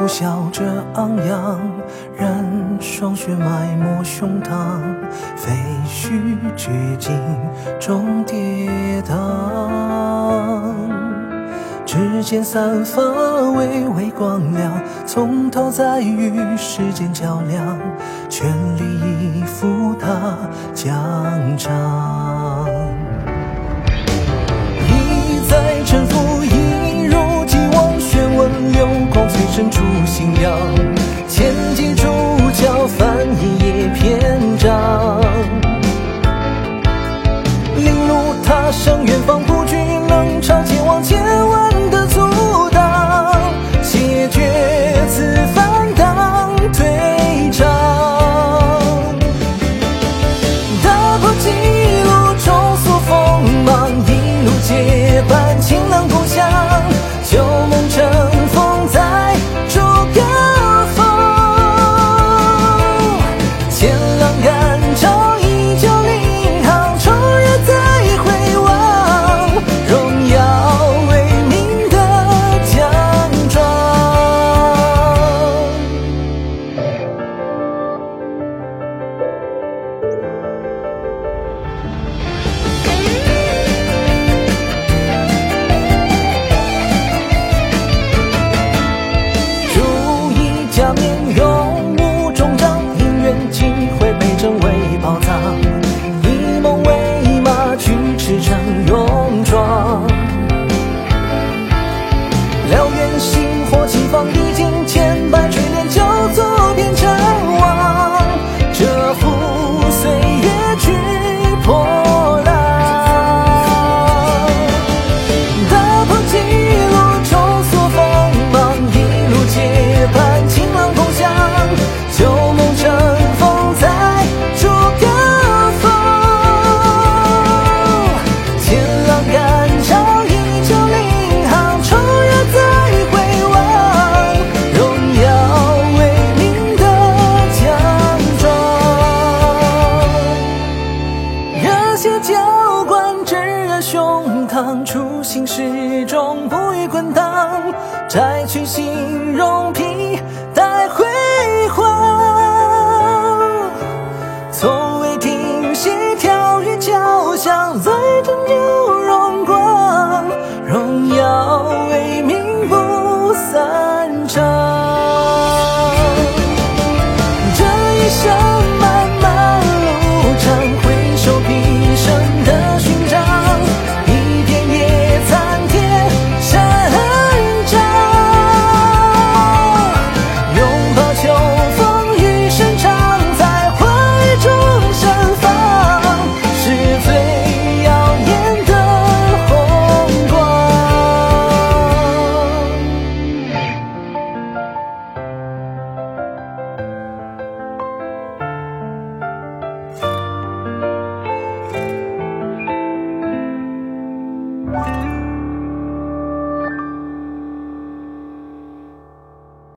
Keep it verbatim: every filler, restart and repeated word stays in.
笑着昂扬，任霜雪埋没胸膛，废墟绝境中跌宕。指尖散发微微光亮，从头再与时间较量，全力以赴它疆场。一再沉浮，一如既往，轩温流光催生出信仰，千机主角翻一页篇章，领路踏上远方，不惧冷嘲前往，千万的阻挡，谢绝此反荡退场，打破记录，重塑锋芒，一路结伴，晴朗共享，旧梦乘风在逐高峰，千浪赶潮，依旧领航，冲日再回望，荣耀为民的奖状。如意假面永无终章，因缘际会被称为宝藏，以梦为马，去驰骋勇壮，燎原星火齐放，历经千百锤炼，交作便展望，这幅岁月去破浪，打破记录，重塑锋芒，一路结伴，晴朗共享，旧梦乘风在逐高峰，千浪赶潮，依旧领航，冲热再回望，荣耀为民的奖状。热血浇灌，炙热胸膛，初心始终不渝滚烫，摘去形容平